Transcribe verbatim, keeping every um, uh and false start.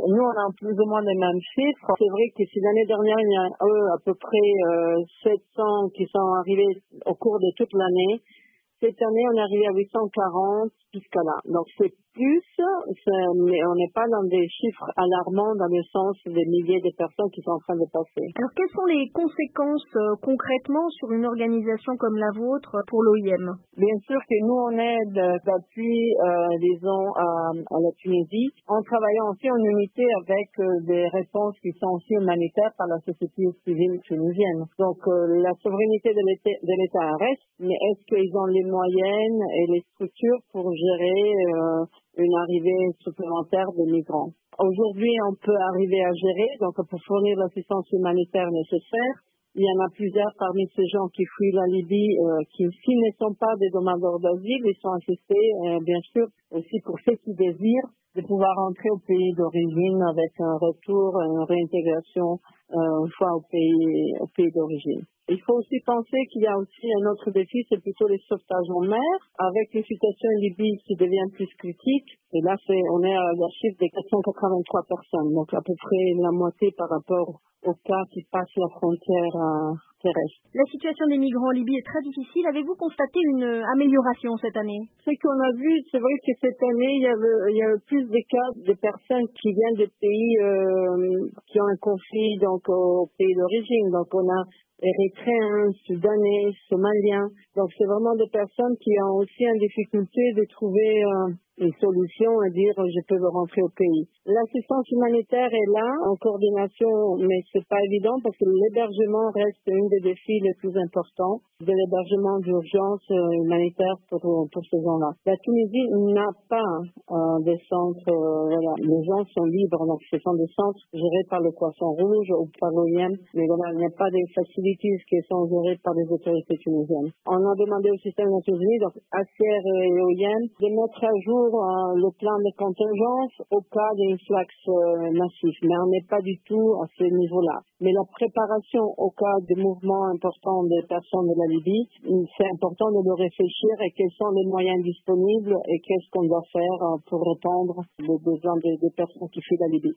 Nous, on a plus ou moins les mêmes chiffres. C'est vrai que si l'année dernière, il y a eux, à peu près euh, sept cents qui sont arrivés au cours de toute l'année, cette année, on est arrivé à huit cent quarante jusqu'à là. Donc, c'est plus, c'est, mais on n'est pas dans des chiffres alarmants dans le sens des milliers de personnes qui sont en train de passer. Alors, quelles sont les conséquences euh, concrètement sur une organisation comme la vôtre pour l'O I M? Bien sûr que nous, on aide d'appui, euh, disons, à, à la Tunisie, en travaillant aussi en unité avec euh, des réponses qui sont aussi humanitaires par la société civile tunisienne. Donc, euh, la souveraineté de l'État, de l'État reste, mais est-ce qu'ils ont les moyens et les structures pour gérer euh, une arrivée supplémentaire de migrants? Aujourd'hui, on peut arriver à gérer, donc pour fournir l'assistance humanitaire nécessaire. Il y en a plusieurs parmi ces gens qui fuient la Libye, euh, qui, s'ils ne sont pas des demandeurs d'asile, ils sont assistés, euh, bien sûr, aussi pour ceux qui désirent de pouvoir entrer au pays d'origine avec un retour, une réintégration, euh, une fois au pays, au pays d'origine. Il faut aussi penser qu'il y a aussi un autre défi, c'est plutôt les sauvetages en mer, avec une situation en Libye qui devient plus critique. Et là, c'est, on est à la chiffre de quatre cent quatre-vingt-trois personnes, donc à peu près la moitié par rapport aux cas qui passent la frontière euh, terrestre. La situation des migrants en Libye est très difficile. Avez-vous constaté une euh, amélioration cette année? Ce qu'on a vu, c'est vrai que cette année, il y avait, il y avait plus de cas de personnes qui viennent de pays euh, qui ont un conflit donc au pays d'origine. Donc on a Érythréens, Soudanais, Somaliens. Donc c'est vraiment des personnes qui ont aussi une difficulté de trouver euh, une solution et dire je peux rentrer au pays. L'assistance humanitaire est là en coordination, mais c'est pas évident parce que l'hébergement reste un des défis les plus importants de l'hébergement d'urgence euh, humanitaire pour, pour ces gens-là. La Tunisie n'a pas euh, des centres, euh, voilà, les gens sont libres, donc ce sont des centres gérés par le Croissant Rouge ou par l'O I M, mais voilà, il n'y a pas de facilities qui sont gérées par les autorités tunisiennes. On a demandé au système des Nations Unies, donc A C R et O I M, de mettre à jour euh, le plan de contingence au cas d'influx euh, massif, mais on n'est pas du tout à ce niveau-là. Mais la préparation au cas de mouvements importants des personnes de la Libye, c'est important de le réfléchir et quels sont les moyens disponibles et qu'est-ce qu'on doit faire pour répondre aux besoins des, des personnes qui fuient la Libye.